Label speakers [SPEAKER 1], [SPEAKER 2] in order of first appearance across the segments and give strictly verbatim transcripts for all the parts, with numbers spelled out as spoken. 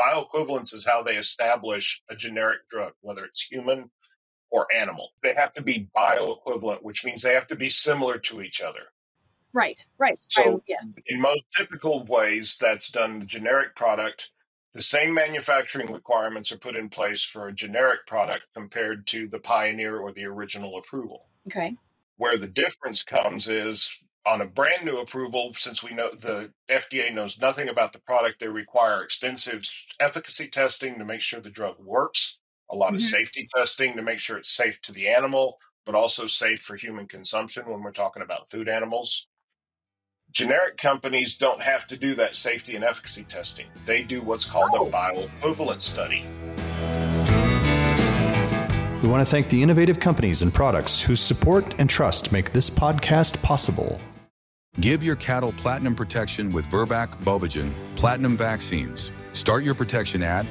[SPEAKER 1] bioequivalence is how they establish a generic drug, whether it's human or animal. They have to be bioequivalent, which means they have to be similar to each other.
[SPEAKER 2] Right, right.
[SPEAKER 1] So
[SPEAKER 2] I, yes.
[SPEAKER 1] in most typical ways, that's done the generic product. The same manufacturing requirements are put in place for a generic product compared to the pioneer or the original approval.
[SPEAKER 2] Okay.
[SPEAKER 1] Where the difference comes is on a brand new approval, since we know the F D A knows nothing about the product, they require extensive efficacy testing to make sure the drug works, a lot of
[SPEAKER 2] Mhm.
[SPEAKER 1] safety testing to make sure it's safe to the animal, but also safe for human consumption when we're talking about food animals. Generic companies don't have to do that safety and efficacy testing. They do what's called
[SPEAKER 2] Oh.
[SPEAKER 1] a bioequivalence study.
[SPEAKER 3] We want to thank the innovative companies and products whose support and trust make this podcast possible.
[SPEAKER 4] Give your cattle platinum protection with Virbac Bovagen Platinum Vaccines. Start your protection at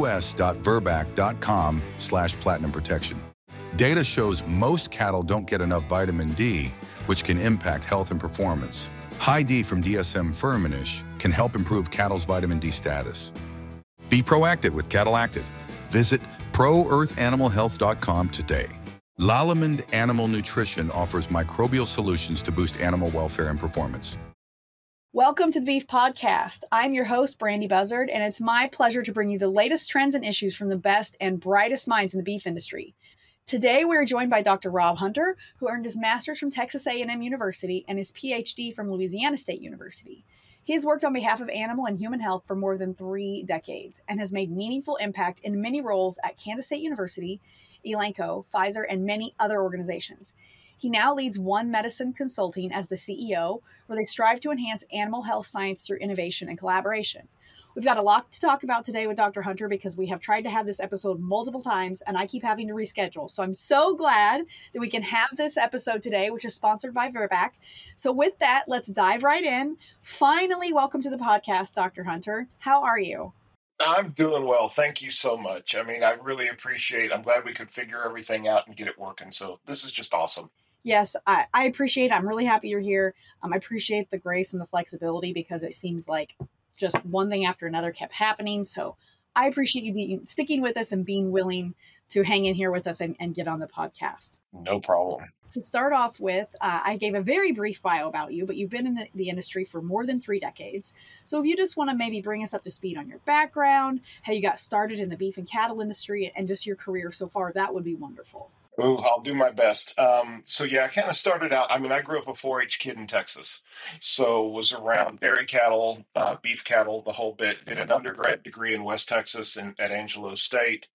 [SPEAKER 4] us.virbac.com slash platinum protection. Data shows most cattle don't get enough vitamin D, which can impact health and performance. High D from D S M Firmenich can help improve cattle's vitamin D status. Be proactive with Cattle Active. Visit pro earth animal health dot com today. Lallemand Animal Nutrition offers microbial solutions to boost animal welfare and performance.
[SPEAKER 2] Welcome to the Beef Podcast. I'm your host, Brandy Buzzard, and it's my pleasure to bring you the latest trends and issues from the best and brightest minds in the beef industry. Today, we're joined by Doctor Rob Hunter, who earned his master's from Texas A and M University and his P H D from Louisiana State University. He has worked on behalf of animal and human health for more than three decades and has made meaningful impact in many roles at Kansas State University, Elanco, Pfizer, and many other organizations. He now leads One Medicine Consulting as the C E O, where they strive to enhance animal health science through innovation and collaboration. We've got a lot to talk about today with Doctor Hunter because we have tried to have this episode multiple times and I keep having to reschedule. So I'm so glad that we can have this episode today, which is sponsored by Virbac. So with that, let's dive right in. Finally, welcome to the podcast, Doctor Hunter. How are you?
[SPEAKER 1] I'm doing well. Thank you so much. I mean, I really appreciate, I'm glad we could figure everything out and get it working. So this is just awesome.
[SPEAKER 2] Yes, I, I appreciate it. I'm really happy you're here. Um, I appreciate the grace and the flexibility because it seems like just one thing after another kept happening. So I appreciate you being sticking with us and being willing to hang in here with us and, and get on the podcast.
[SPEAKER 1] No problem.
[SPEAKER 2] To start off with, uh, I gave a very brief bio about you, but you've been in the, the industry for more than three decades. So if you just want to maybe bring us up to speed on your background, how you got started in the beef and cattle industry, and just your career so far, that would be wonderful.
[SPEAKER 1] Ooh, I'll do my best. Um, so yeah, I kind of started out, I mean, I grew up a four H kid in Texas. So was around dairy cattle, uh, beef cattle, the whole bit. Did an undergrad degree in West Texas in, at Angelo State.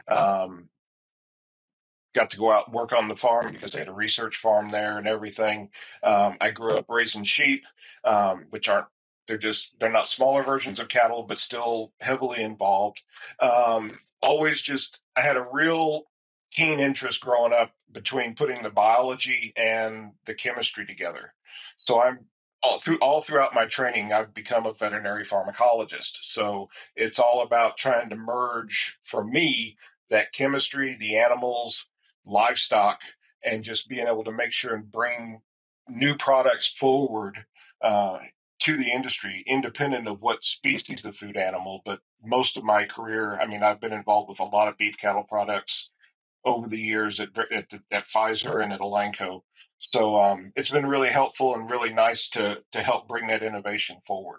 [SPEAKER 1] Um, got to go out and work on the farm because they had a research farm there and everything. Um, I grew up raising sheep, um, which aren't, they're just, they're not smaller versions of cattle, but still heavily involved. Um, always just, I had a real keen interest growing up between putting the biology and the chemistry together. So I'm all through all throughout my training, I've become a veterinary pharmacologist. So it's all about trying to merge for me that chemistry, the animals, livestock, and just being able to make sure and bring new products forward uh, to the industry, independent of what species of food animal. But most of my career, I mean, I've been involved with a lot of beef cattle products over the years at at, at Pfizer and at Elanco. So um, it's been really helpful and really nice to to help bring that innovation forward.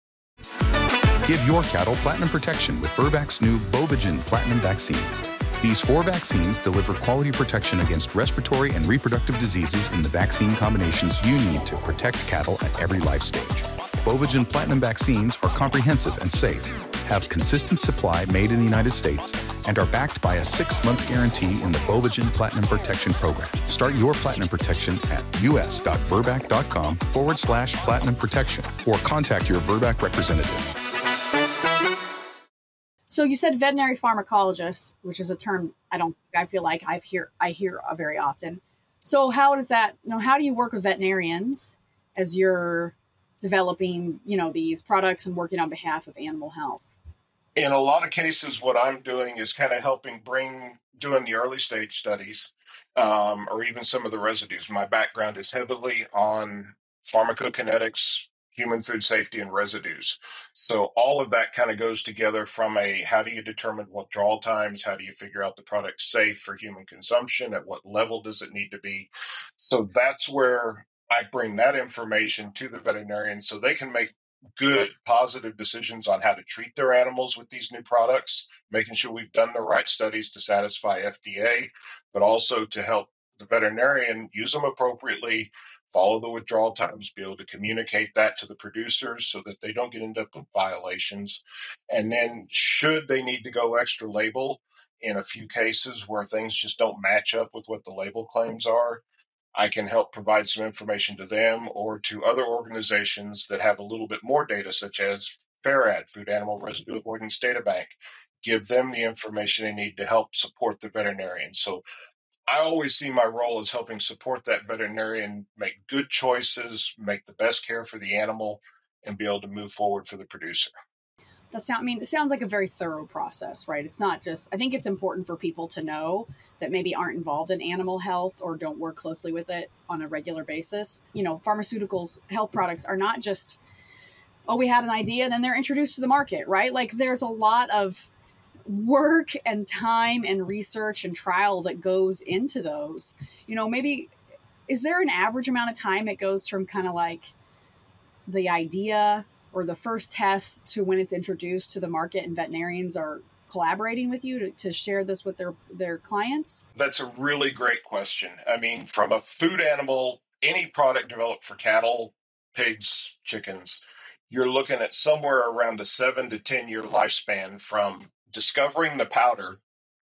[SPEAKER 4] Give your cattle platinum protection with Virbac's new Bovagen Platinum Vaccines. These four vaccines deliver quality protection against respiratory and reproductive diseases in the vaccine combinations you need to protect cattle at every life stage. Bovagen Platinum Vaccines are comprehensive and safe, have consistent supply made in the United States, and are backed by a six-month guarantee in the Bovagen Platinum Protection Program. Start your platinum protection at us.virbac.com forward slash platinum protection or contact your Virbac representative.
[SPEAKER 2] So you said veterinary pharmacologist, which is a term I don't, I feel like I hear, I hear very often. So how does that, you know, how do you work with veterinarians as you're developing, you know, these products and working on behalf of animal health?
[SPEAKER 1] In a lot of cases, what I'm doing is kind of helping bring, doing the early stage studies, um, or even some of the residues. My background is heavily on pharmacokinetics, human food safety, and residues. So all of that kind of goes together from a, how do you determine withdrawal times? How do you figure out the product's safe for human consumption? At what level does it need to be? So that's where I bring that information to the veterinarian so they can make good, positive decisions on how to treat their animals with these new products, making sure we've done the right studies to satisfy F D A, but also to help the veterinarian use them appropriately, follow the withdrawal times, be able to communicate that to the producers so that they don't get end up with violations. And then should they need to go extra label in a few cases where things just don't match up with what the label claims are, I can help provide some information to them or to other organizations that have a little bit more data, such as FARAD, Food Animal Residue Avoidance Data Bank, give them the information they need to help support the veterinarian. So I always see my role as helping support that veterinarian make good choices, make the best care for the animal, and be able to move forward for the producer.
[SPEAKER 2] That sound, I mean, it sounds like a very thorough process, right? It's not just, I think it's important for people to know that maybe aren't involved in animal health or don't work closely with it on a regular basis. You know, pharmaceuticals, health products are not just, oh, we had an idea and then they're introduced to the market, right? Like there's a lot of work and time and research and trial that goes into those. You know, maybe, is there an average amount of time it goes from kind of like the idea or the first test to when it's introduced to the market and veterinarians are collaborating with you to, to share this with their, their clients?
[SPEAKER 1] That's a really great question. I mean, from a food animal, any product developed for cattle, pigs, chickens, you're looking at somewhere around a seven to ten year lifespan from discovering the powder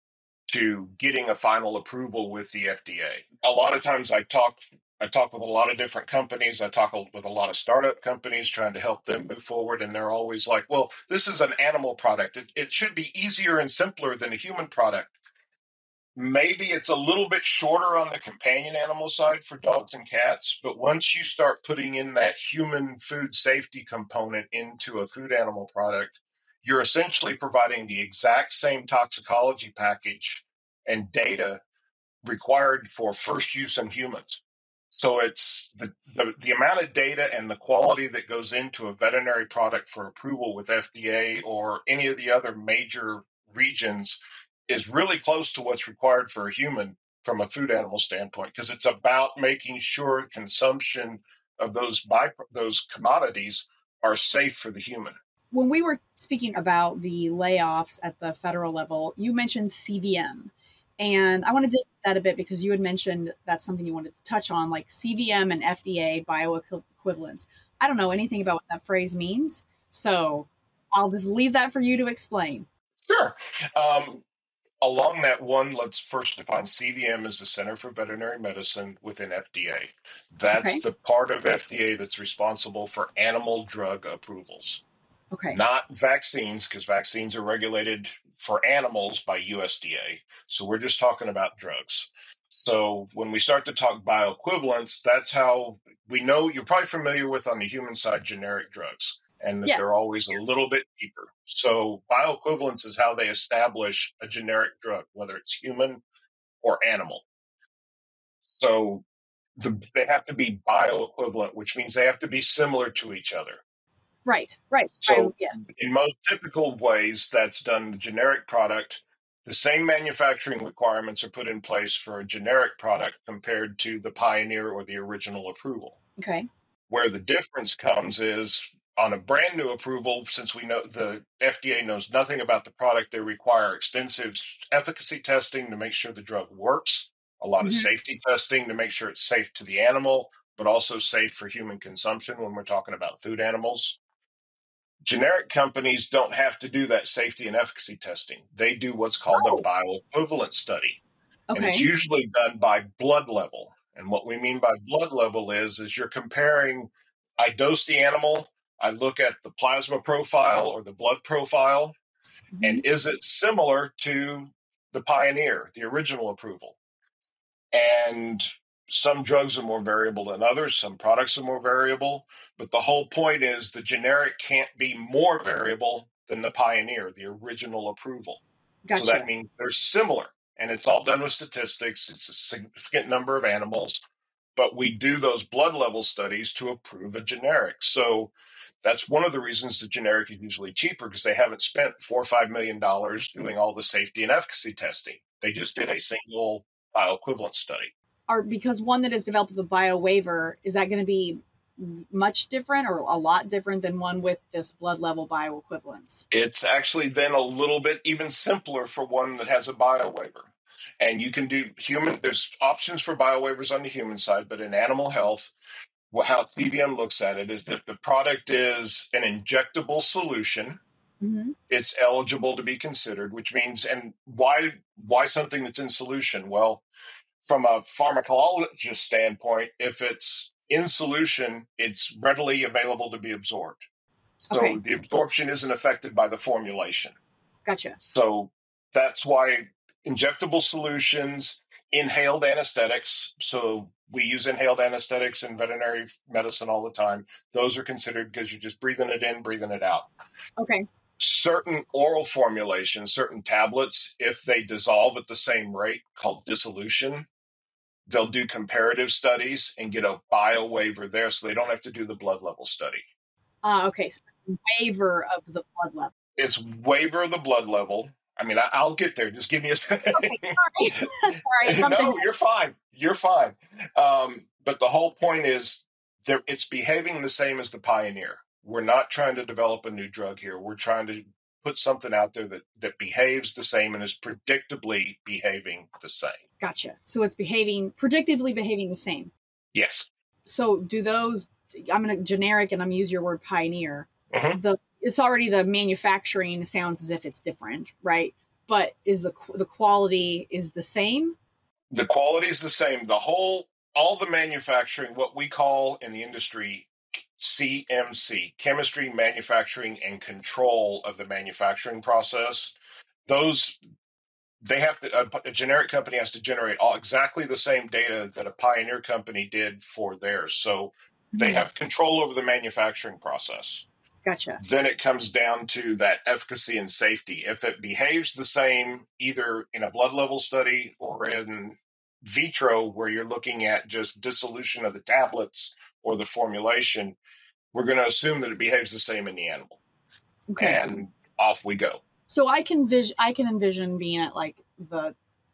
[SPEAKER 1] to getting a final approval with the F D A. A lot of times I talk I talk with a lot of different companies. I talk with a lot of startup companies trying to help them move forward. And they're always like, well, this is an animal product. It, it should be easier and simpler than a human product. Maybe it's a little bit shorter on the companion animal side for dogs and cats. But once you start putting in that human food safety component into a food animal product, you're essentially providing the exact same toxicology package and data required for first use in humans. So it's the, the, the amount of data and the quality that goes into a veterinary product for approval with F D A or any of the other major regions is really close to what's required for a human from a food animal standpoint, because it's about making sure consumption of those by, those commodities are safe for the human.
[SPEAKER 2] When we were speaking about the layoffs at the federal level, you mentioned C V M. And I want to dig into that a bit because you had mentioned that's something you wanted to touch on, like C V M and F D A bioequivalence. I don't know anything about what that phrase means, so I'll just leave that for you to explain.
[SPEAKER 1] Sure. Um, along that one, let's first define C V M as the Center for Veterinary Medicine within F D A. That's
[SPEAKER 2] Okay.
[SPEAKER 1] the part of F D A that's responsible for animal drug approvals.
[SPEAKER 2] Okay.
[SPEAKER 1] Not vaccines, because vaccines are regulated for animals by U S D A. So we're just talking about drugs. So when we start to talk bioequivalence, that's how we know. You're probably familiar with, on the human side, generic drugs, and that
[SPEAKER 2] Yes.
[SPEAKER 1] they're always a little bit cheaper. So bioequivalence is how they establish a generic drug, whether it's human or animal. So the, they have to be bioequivalent, which means they have to be similar to each other.
[SPEAKER 2] Right, right.
[SPEAKER 1] So
[SPEAKER 2] I, yes.
[SPEAKER 1] in most typical ways, that's done the generic product. The same manufacturing requirements are put in place for a generic product compared to the pioneer or the original approval.
[SPEAKER 2] Okay.
[SPEAKER 1] Where the difference comes is on a brand new approval, since we know the F D A knows nothing about the product, they require extensive efficacy testing to make sure the drug works, a lot of
[SPEAKER 2] Mhm.
[SPEAKER 1] safety testing to make sure it's safe to the animal, but also safe for human consumption when we're talking about food animals. Generic companies don't have to do that safety and efficacy testing. They do what's called
[SPEAKER 2] Oh.
[SPEAKER 1] a bioequivalence study. And it's
[SPEAKER 2] Okay.
[SPEAKER 1] usually done by blood level. And what we mean by blood level is, is you're comparing, I dose the animal, I look at the plasma profile or the blood profile, and
[SPEAKER 2] Mhm.
[SPEAKER 1] is it similar to the pioneer, the original approval? And some drugs are more variable than others. Some products are more variable. But the whole point is the generic can't be more variable than the pioneer, the original approval.
[SPEAKER 2] Gotcha.
[SPEAKER 1] So that means they're similar. And it's all done with statistics. It's a significant number of animals. but we do those blood level studies to approve a generic. So that's one of the reasons the generic is usually cheaper, because they haven't spent four or five million dollars doing all the safety and efficacy testing. They just did a single bioequivalence study.
[SPEAKER 2] Are because one that is developed with a bio waiver, is that going to be much different or a lot different than one with this blood level bioequivalence?
[SPEAKER 1] It's actually then a little bit even simpler for one that has a bio waiver. And you can do human, there's options for bio waivers on the human side, but in animal health, well, how C V M looks at it is that the product is an injectable solution. Mm-hmm. It's eligible to be considered, which means, and why why something that's in solution? Well, from a pharmacologist standpoint, if it's in solution, it's readily available to be absorbed. So okay. The absorption isn't affected by the formulation.
[SPEAKER 2] Gotcha.
[SPEAKER 1] So that's why injectable solutions, inhaled anesthetics. So we use inhaled anesthetics in veterinary medicine all the time. Those are considered because you're just breathing it in, breathing it out.
[SPEAKER 2] Okay.
[SPEAKER 1] Certain oral formulations, certain tablets, if they dissolve at the same rate, called dissolution, they'll do comparative studies and get a bio waiver there, so they don't have to do the blood level study.
[SPEAKER 2] Ah, uh, okay. So waiver of the blood level.
[SPEAKER 1] It's waiver of the blood level. I mean, I, I'll get there. Just give me a second.
[SPEAKER 2] Okay, sorry. sorry
[SPEAKER 1] no, you're fine. You're fine. Um, but the whole point is that it's behaving the same as the Pioneer. We're not trying to develop a new drug here. We're trying to put something out there that, that behaves the same and is predictably behaving the same.
[SPEAKER 2] Gotcha. So it's behaving, predictively behaving the same.
[SPEAKER 1] Yes.
[SPEAKER 2] So do those, I'm going to generic and I'm use your word Pioneer.
[SPEAKER 1] Mm-hmm.
[SPEAKER 2] The It's already the manufacturing sounds as if it's different, right? But is the the quality is the same?
[SPEAKER 1] The quality is the same. The whole, all the manufacturing, what we call in the industry C M C, chemistry, manufacturing, and control of the manufacturing process. Those, they have to, a, a generic company has to generate all exactly the same data that a Pioneer company did for theirs. So mm-hmm. they have control over the manufacturing process.
[SPEAKER 2] Gotcha.
[SPEAKER 1] Then it comes down to that efficacy and safety. If it behaves the same, either in a blood level study or in vitro, where you're looking at just dissolution of the tablets or the formulation, we're going to assume that it behaves the same in the animal. Okay. And off we go.
[SPEAKER 2] So I can vis- I can envision being at like the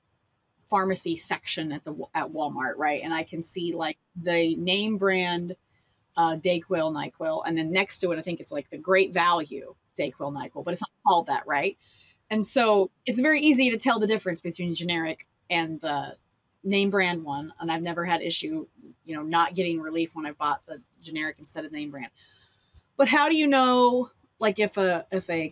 [SPEAKER 2] pharmacy section at the at Walmart, right? And I can see like the name brand uh, Dayquil, NyQuil, and then next to it, I think it's like the Great Value Dayquil, NyQuil, but it's not called that, right? And so it's very easy to tell the difference between generic and the name brand one. And I've never had issue, you know, not getting relief when I bought the generic instead of name brand. But how do you know, like, if a if a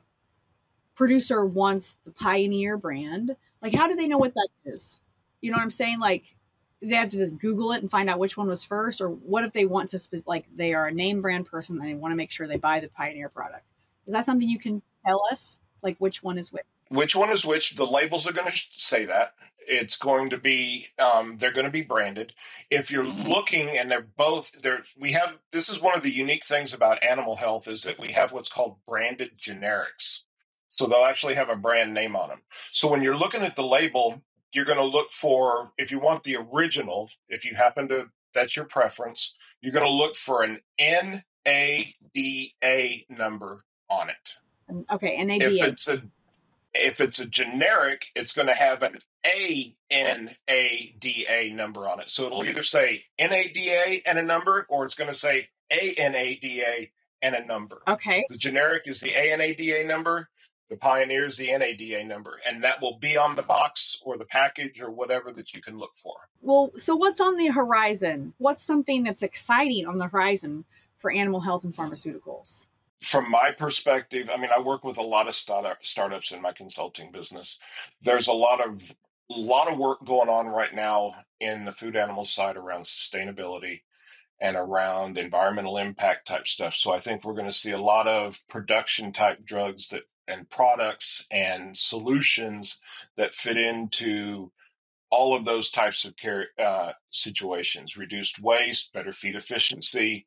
[SPEAKER 2] producer wants the Pioneer brand, like, how do they know what that is? You know what I'm saying? Like, they have to just Google it and find out which one was first, or what if they want to, spe- like, they are a name brand person and they want to make sure they buy the Pioneer product? Is that something you can tell us? Like, which one is which?
[SPEAKER 1] Which one is which? The labels are going to say that. It's going to be, um, they're going to be branded. If you're looking, and they're both, they're, we have, this is one of the unique things about animal health, is that we have what's called branded generics. So they'll actually have a brand name on them. So when you're looking at the label, you're going to look for, if you want the original, if you happen to, that's your preference, you're going to look for an N A D A number on it.
[SPEAKER 2] Okay, N A D A.
[SPEAKER 1] If it's a, if it's a generic, it's going to have an A N A D A number on it. So it'll either say N A D A and a number, or it's going to say A N A D A and a number.
[SPEAKER 2] Okay.
[SPEAKER 1] The generic is the A N A D A number. The Pioneer is the N A D A number, and that will be on the box or the package or whatever that you can look for.
[SPEAKER 2] Well, so what's on the horizon? What's something that's exciting on the horizon for animal health and pharmaceuticals?
[SPEAKER 1] From my perspective, I mean, I work with a lot of startup startups in my consulting business. There's a lot of a lot of work going on right now in the food animal side around sustainability and around environmental impact type stuff. So I think we're going to see a lot of production type drugs that and products and solutions that fit into all of those types of care, uh, situations: reduced waste, better feed efficiency,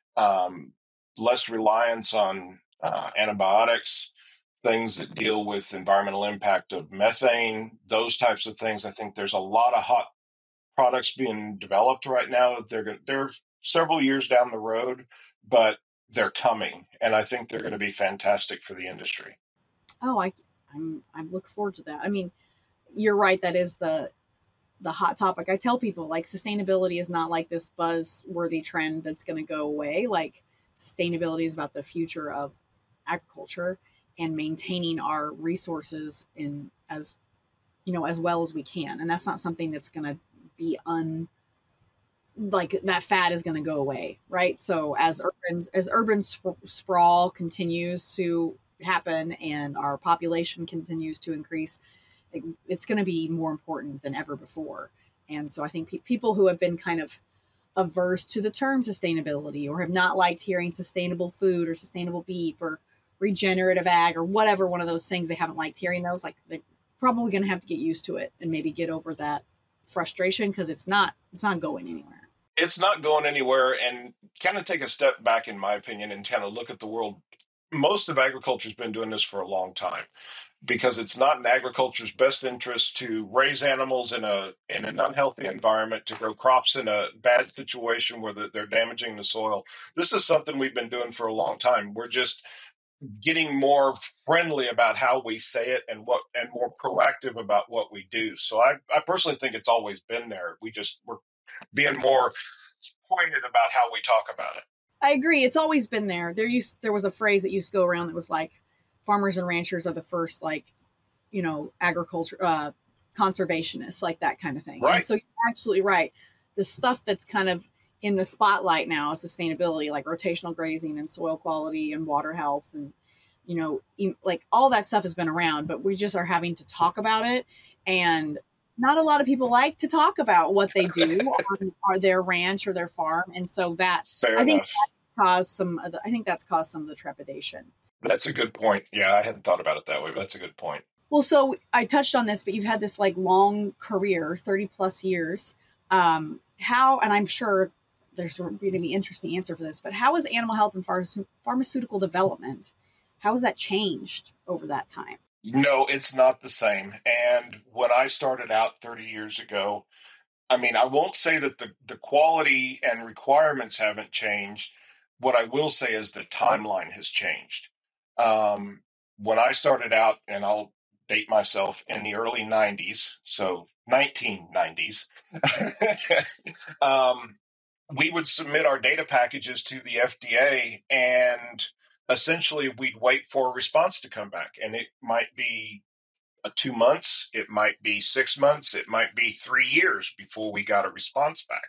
[SPEAKER 1] um, less reliance on uh, antibiotics, things that deal with environmental impact of methane, those types of things. I think there's a lot of hot products being developed right now. They're go- they're several years down the road, but they're coming, and I think they're going to be fantastic for the industry.
[SPEAKER 2] Oh, I I'm I look forward to that. I mean, you're right. That is the the hot topic. I tell people like sustainability is not like this buzzworthy trend that's going to go away. Like sustainability is about the future of agriculture and maintaining our resources in as you know as well as we can. And that's not something that's going to be un like that fad is going to go away, right? So as urban as urban sp- sprawl continues to happen and our population continues to increase, it, it's going to be more important than ever before. And so I think pe- people who have been kind of averse to the term sustainability or have not liked hearing sustainable food or sustainable beef or regenerative ag or whatever one of those things, they haven't liked hearing those, like they're probably going to have to get used to it and maybe get over that frustration because it's not it's not going anywhere.
[SPEAKER 1] It's not going anywhere, and kind of take a step back, in my opinion, and kind of look at the world. Most of agriculture has been doing this for a long time because it's not in agriculture's best interest to raise animals in a in an unhealthy environment, to grow crops in a bad situation where they're damaging the soil. This is something we've been doing for a long time. We're just getting more friendly about how we say it and what and more proactive about what we do. So I, I personally think it's always been there. We just we're being more pointed about how we talk about it.
[SPEAKER 2] I agree. It's always been there. There used there was a phrase that used to go around that was like, farmers and ranchers are the first, like, you know, agriculture uh, conservationists, like that kind of thing.
[SPEAKER 1] Right.
[SPEAKER 2] And so you're absolutely right. The stuff that's kind of in the spotlight now is sustainability, like rotational grazing and soil quality and water health, and you know, like all that stuff has been around, but we just are having to talk about it. And not a lot of people like to talk about what they do on, on their ranch or their farm, and so that
[SPEAKER 1] Fair
[SPEAKER 2] I think
[SPEAKER 1] enough.
[SPEAKER 2] that caused some. Of the, I think that's caused some of the trepidation.
[SPEAKER 1] That's a good point. Yeah, I hadn't thought about it that way, but that's a good point.
[SPEAKER 2] Well, so I touched on this, but you've had this like long career, thirty plus years. Um, how, and I'm sure there's going to be interesting answer for this, but how has animal health and pharma- pharmaceutical development, how has that changed over that time?
[SPEAKER 1] No, it's not the same. And when I started out thirty years ago, I mean, I won't say that the, the quality and requirements haven't changed. What I will say is the timeline has changed. Um, when I started out, and I'll date myself, in the early nineties, so nineteen nineties, um, we would submit our data packages to the F D A, and essentially we'd wait for a response to come back. And it might be uh, two months, it might be six months, it might be three years before we got a response back.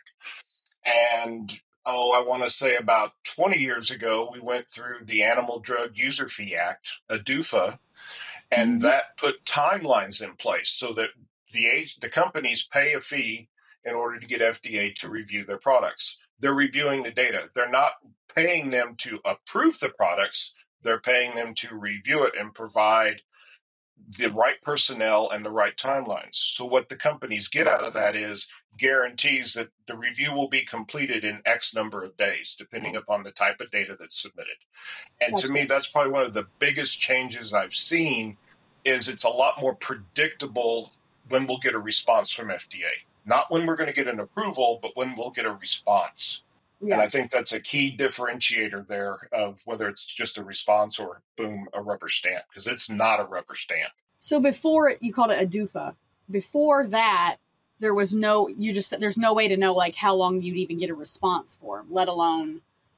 [SPEAKER 1] And oh, I want to say about twenty years ago, we went through the Animal Drug User Fee Act, A D U F A, and mm-hmm. that put timelines in place so that the age, the companies pay a fee in order to get F D A to review their products. They're reviewing the data. They're not paying them to approve the products. They're paying them to review it and provide the right personnel and the right timelines. So what the companies get out of that is guarantees that the review will be completed in X number of days, depending upon the type of data that's submitted. And to me, that's probably one of the biggest changes I've seen, is it's a lot more predictable when we'll get a response from F D A. Not when we're going to get an approval, but when we'll get a response. Yeah. And I think that's a key differentiator there of whether it's just a response or, boom, a rubber stamp, because it's not a rubber stamp.
[SPEAKER 2] So before, you called it a D U F A. Before that, there was no, you just said there's no way to know like how long you'd even get a response for, let alone.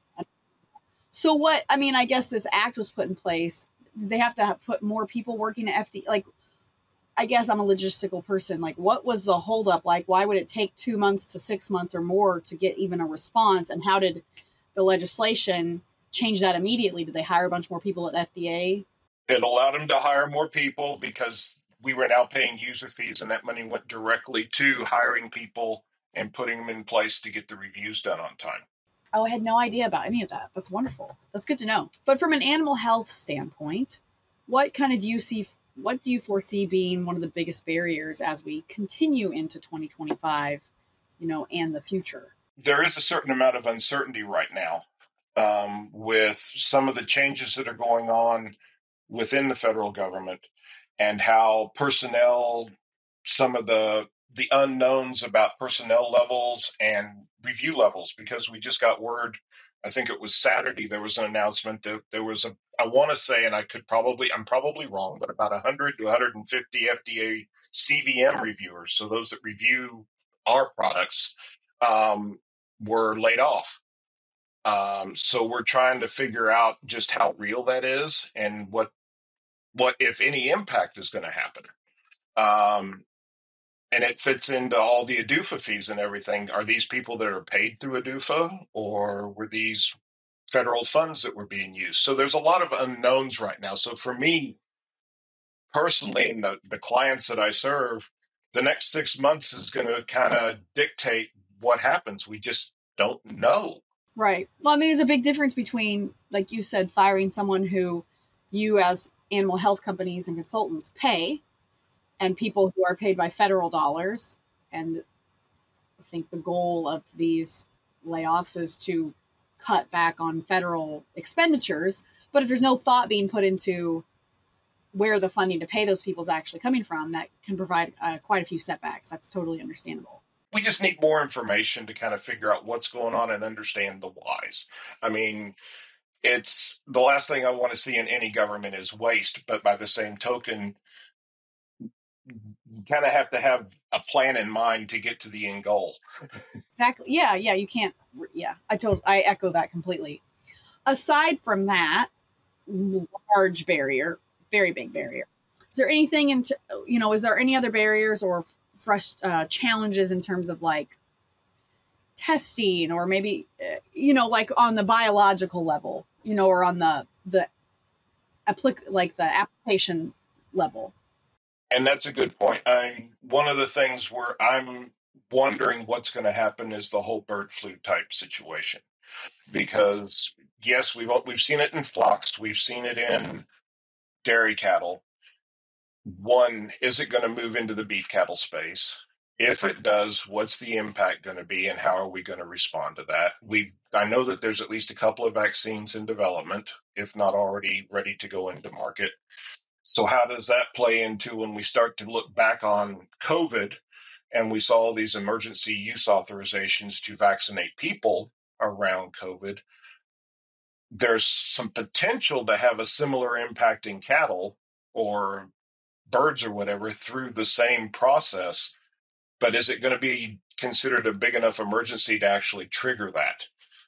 [SPEAKER 2] So what, I mean, I guess this act was put in place. Did they have to have put more people working at F D A? Like, I guess I'm a logistical person. Like, what was the holdup? Like, why would it take two months to six months or more to get even a response? And how did the legislation change that immediately? Did they hire a bunch more people at F D A?
[SPEAKER 1] It allowed them to hire more people because we were now paying user fees, and that money went directly to hiring people and putting them in place to get the reviews done on time.
[SPEAKER 2] Oh, I had no idea about any of that. That's wonderful. That's good to know. But from an animal health standpoint, what kind of do you see What do you foresee being one of the biggest barriers as we continue into twenty twenty-five, you know, and the future?
[SPEAKER 1] There is a certain amount of uncertainty right now um, with some of the changes that are going on within the federal government and how personnel, some of the the unknowns about personnel levels and review levels, because we just got word, I think it was Saturday, there was an announcement that there was a, I want to say, and I could probably, I'm probably wrong, but about one hundred to one hundred fifty F D A C V M reviewers, so those that review our products, um, were laid off. Um, so we're trying to figure out just how real that is and what, what if any impact is going to happen. Um, and it fits into all the A D U F A fees and everything. Are these people that are paid through A D U F A, or were these federal funds that were being used? So there's a lot of unknowns right now. So for me personally, and the, the clients that I serve, the next six months is going to kind of dictate what happens. We just don't know.
[SPEAKER 2] Right. Well, I mean, there's a big difference between, like you said, firing someone who you as animal health companies and consultants pay, and people who are paid by federal dollars. And I think the goal of these layoffs is to cut back on federal expenditures. But if there's no thought being put into where the funding to pay those people is actually coming from, that can provide uh, quite a few setbacks. That's totally understandable.
[SPEAKER 1] We just need more information to kind of figure out what's going on and understand the whys. I mean, it's the last thing I want to see in any government is waste, but by the same token, you kind of have to have a plan in mind to get to the end goal.
[SPEAKER 2] Exactly. Yeah. Yeah. You can't. Yeah. I told, I echo that completely. Aside from that large barrier, very big barrier, is there anything in, you know, is there any other barriers or fresh uh, challenges in terms of like testing, or maybe, uh, you know, like on the biological level, you know, or on the, the applic like the application level?
[SPEAKER 1] And that's a good point. I, one of the things where I'm wondering what's going to happen is the whole bird flu type situation, because yes, we've we've seen it in flocks, we've seen it in dairy cattle. One, is it going to move into the beef cattle space? If it does, what's the impact going to be, and how are we going to respond to that? We I know that there's at least a couple of vaccines in development, if not already ready to go into market. So how does that play into when we start to look back on COVID and we saw these emergency use authorizations to vaccinate people around COVID? There's some potential to have a similar impact in cattle or birds or whatever through the same process. But is it going to be considered a big enough emergency to actually trigger that?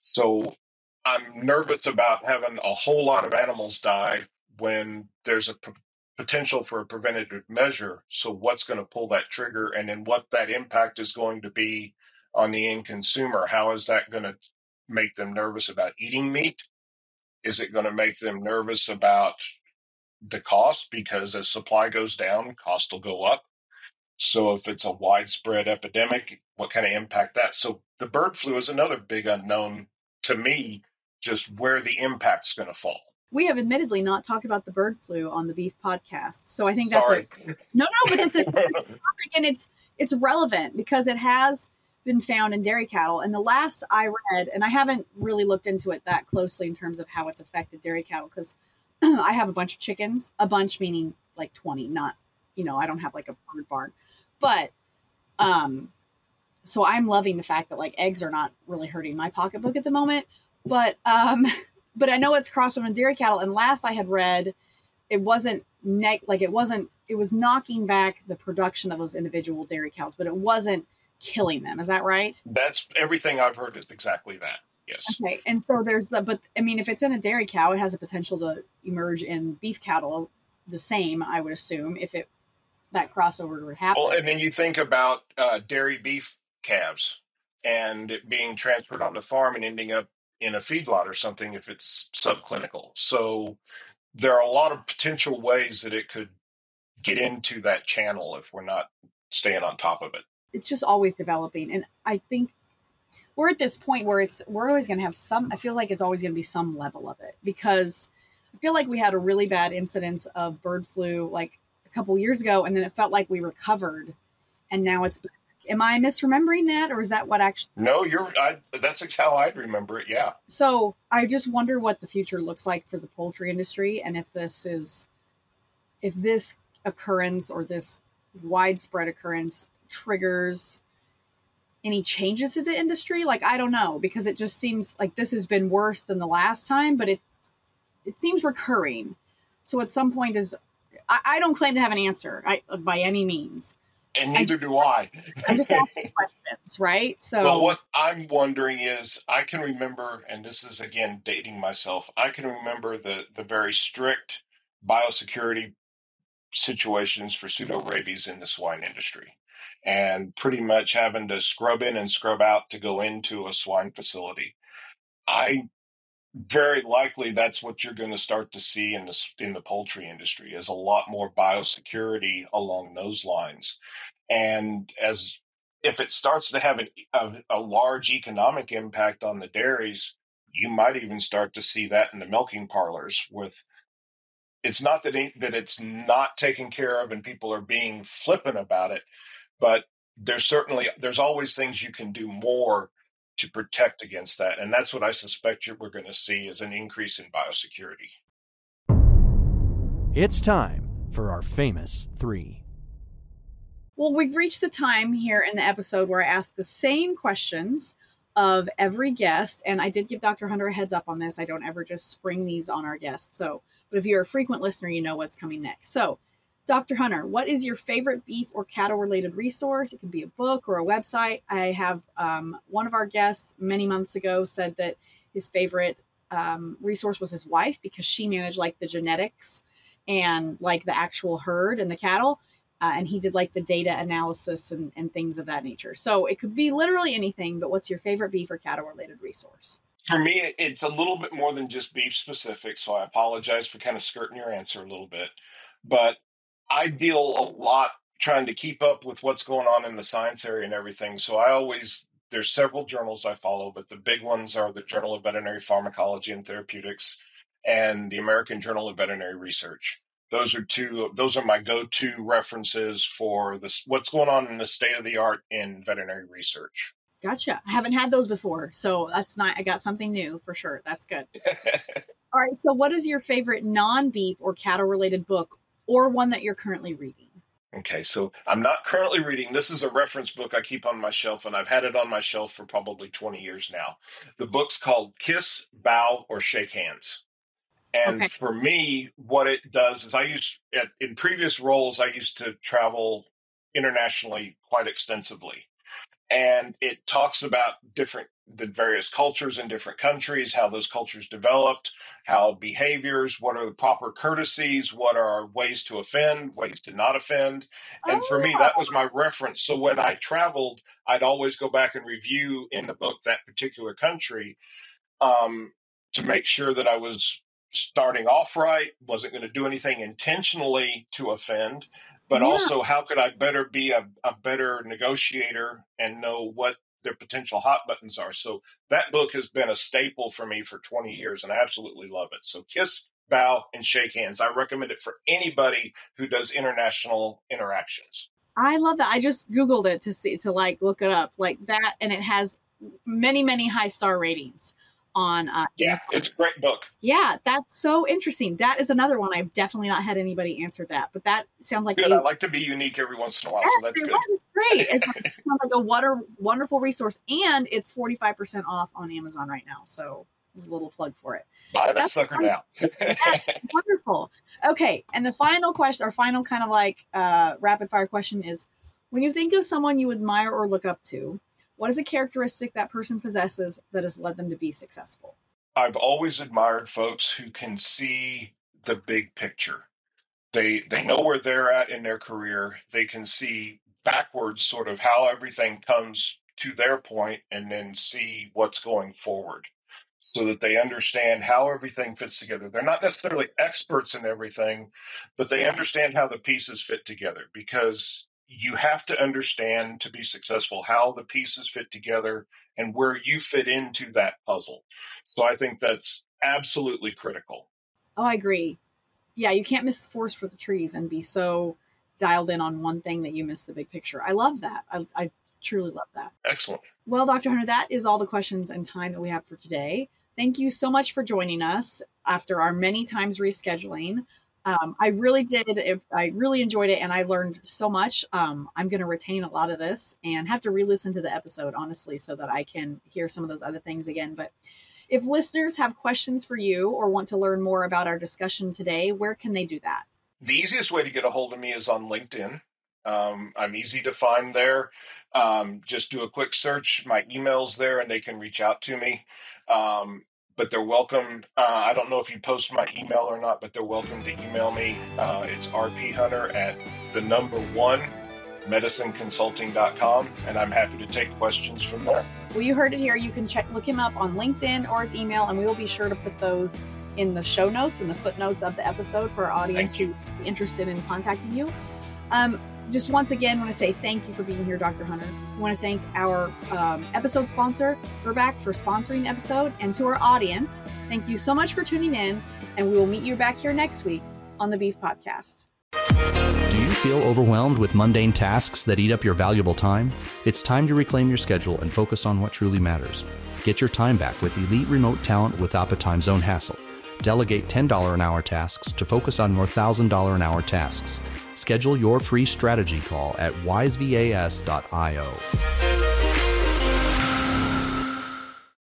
[SPEAKER 1] So I'm nervous about having a whole lot of animals die when there's a p- potential for a preventative measure. So what's going to pull that trigger, and then what that impact is going to be on the end consumer? How is that going to make them nervous about eating meat? Is it going to make them nervous about the cost? Because as supply goes down, cost will go up. So if it's a widespread epidemic, what kind of impact that? So the bird flu is another big unknown to me, just where the impact's going to fall.
[SPEAKER 2] We have admittedly not talked about the bird flu on the Beef Podcast. So I think
[SPEAKER 1] Sorry.
[SPEAKER 2] that's a, no, no, but it's a topic, and it's, it's relevant because it has been found in dairy cattle. And the last I read, and I haven't really looked into it that closely in terms of how it's affected dairy cattle, because I have a bunch of chickens, a bunch meaning like twenty, not, you know, I don't have like a bird barn, but, um, so I'm loving the fact that like eggs are not really hurting my pocketbook at the moment, but, um, but I know it's crossover in dairy cattle. And last I had read, it wasn't ne- like it wasn't, it was knocking back the production of those individual dairy cows, but it wasn't killing them. Is that right?
[SPEAKER 1] That's everything I've heard is exactly that. Yes.
[SPEAKER 2] Okay. And so there's the, but I mean, if it's in a dairy cow, it has a potential to emerge in beef cattle the same, I would assume, if it, that crossover would happen.
[SPEAKER 1] Well, and then you think about uh, dairy beef calves and it being transferred on the farm and ending up in a feedlot or something if it's subclinical. So there are a lot of potential ways that it could get into that channel if we're not staying on top of it.
[SPEAKER 2] It's just always developing. And I think we're at this point where it's, we're always going to have some, it feels like it's always going to be some level of it, because I feel like we had a really bad incidence of bird flu like a couple years ago, and then it felt like we recovered, and now it's back. Am I misremembering that, or is that what actually?
[SPEAKER 1] No, you're. I, that's how I'd remember it. Yeah.
[SPEAKER 2] So I just wonder what the future looks like for the poultry industry, and if this is, if this occurrence or this widespread occurrence triggers any changes to the industry? Like, I don't know, because it just seems like this has been worse than the last time, but it it seems recurring. So at some point is, I, I don't claim to have an answer I, by any means.
[SPEAKER 1] And neither I, do I.
[SPEAKER 2] I'm just asking questions, right? So
[SPEAKER 1] well, what I'm wondering is, I can remember, and this is again dating myself, I can remember the the very strict biosecurity situations for pseudorabies in the swine industry, and pretty much having to scrub in and scrub out to go into a swine facility. I very likely that's what you're going to start to see in the in the poultry industry, is a lot more biosecurity along those lines. And as if it starts to have an, a, a large economic impact on the dairies, you might even start to see that in the milking parlors. With it's not that it, that it's not taken care of and people are being flippant about it, but there's certainly there's always things you can do more to protect against that. And that's what I suspect we're going to see, is an increase in biosecurity.
[SPEAKER 3] It's time for our famous three.
[SPEAKER 2] Well, we've reached the time here in the episode where I ask the same questions of every guest. And I did give Doctor Hunter a heads up on this. I don't ever just spring these on our guests. So, but if you're a frequent listener, you know what's coming next. So, Doctor Hunter, what is your favorite beef or cattle related resource? It can be a book or a website. I have um, one of our guests many months ago said that his favorite um, resource was his wife, because she managed like the genetics and like the actual herd and the cattle. Uh, and he did like the data analysis and, and things of that nature. So it could be literally anything, but what's your favorite beef or cattle related resource?
[SPEAKER 1] For me, it's a little bit more than just beef specific. So I apologize for kind of skirting your answer a little bit, but I deal a lot trying to keep up with what's going on in the science area and everything. So I always, there's several journals I follow, but the big ones are the Journal of Veterinary Pharmacology and Therapeutics and the American Journal of Veterinary Research. Those are two, those are my go-to references for this, what's going on in the state of the art in veterinary research.
[SPEAKER 2] Gotcha. I haven't had those before. So that's not, I got something new for sure. That's good. All right. So what is your favorite non-beef or cattle related book, or one that you're currently reading?
[SPEAKER 1] Okay, so I'm not currently reading. This is a reference book I keep on my shelf, and I've had it on my shelf for probably twenty years now. The book's called Kiss, Bow, or Shake Hands. And
[SPEAKER 2] okay.
[SPEAKER 1] For me, what it does is I used, in previous roles, I used to travel internationally quite extensively. And it talks about different, the various cultures in different countries, how those cultures developed, how behaviors, what are the proper courtesies, what are ways to offend, ways to not offend. And for me, that was my reference. So when I traveled, I'd always go back and review in the book that particular country um, to make sure that I was starting off right, wasn't going to do anything intentionally to offend, but yeah. Also how could I better be a, a better negotiator and know what their potential hot buttons are. So that book has been a staple for me for twenty years, and I absolutely love it. So Kiss, Bow, and Shake Hands. I recommend it for anybody who does international interactions.
[SPEAKER 2] I love that. I just Googled it to see, to like look it up like that. And it has many, many high star ratings on. Uh,
[SPEAKER 1] yeah, it's a great book.
[SPEAKER 2] Yeah, that's so interesting. That is another one. I've definitely not had anybody answer that, but that sounds like
[SPEAKER 1] good.
[SPEAKER 2] A,
[SPEAKER 1] I like to be unique every once in a while,
[SPEAKER 2] yes,
[SPEAKER 1] so that's
[SPEAKER 2] it
[SPEAKER 1] good.
[SPEAKER 2] Was. It's great. It sounds like a water, wonderful resource, and it's forty-five percent off on Amazon right now. So there's a little plug for it.
[SPEAKER 1] Buy that that's sucker now.
[SPEAKER 2] Wonderful. Okay, and the final question, our final kind of like uh, rapid fire question is, when you think of someone you admire or look up to, what is a characteristic that person possesses that has led them to be successful?
[SPEAKER 1] I've always admired folks who can see the big picture. They they know where they're at in their career. They can see backwards sort of how everything comes to their point and then see what's going forward so that they understand how everything fits together. They're not necessarily experts in everything, but they understand how the pieces fit together, because you have to understand to be successful how the pieces fit together and where you fit into that puzzle. So I think that's absolutely critical.
[SPEAKER 2] Oh, I agree. Yeah, you can't miss the forest for the trees and be so dialed in on one thing that you miss the big picture. I love that. I, I truly love that.
[SPEAKER 1] Excellent.
[SPEAKER 2] Well, Doctor Hunter, that is all the questions and time that we have for today. Thank you so much for joining us after our many times rescheduling. Um, I really did. It, I really enjoyed it, and I learned so much. Um, I'm going to retain a lot of this and have to re-listen to the episode, honestly, so that I can hear some of those other things again. But if listeners have questions for you or want to learn more about our discussion today, where can they do that?
[SPEAKER 1] The easiest way to get a hold of me is on LinkedIn. Um, I'm easy to find there. Um, just do a quick search. My email's there, and they can reach out to me. Um, but they're welcome. Uh, I don't know if you post my email or not, but they're welcome to email me. Uh, it's rphunter at the number one medicine consulting dot com, and I'm happy to take questions from there.
[SPEAKER 2] Well, you heard it here. You can check, look him up on LinkedIn or his email, and we will be sure to put those in the show notes and the footnotes of the episode for our audience who are interested in contacting you. Um, just once again, want to say thank you for being here, Doctor Hunter. I want to thank our um, episode sponsor, Virbac, for sponsoring the episode, and to our audience, thank you so much for tuning in, and we will meet you back here next week on the Beef Podcast.
[SPEAKER 3] Do you feel overwhelmed with mundane tasks that eat up your valuable time? It's time to reclaim your schedule and focus on what truly matters. Get your time back with elite remote talent without the time zone hassle. Delegate ten dollars an hour tasks to focus on your one thousand dollars an hour tasks. Schedule your free strategy call at wise vas dot io.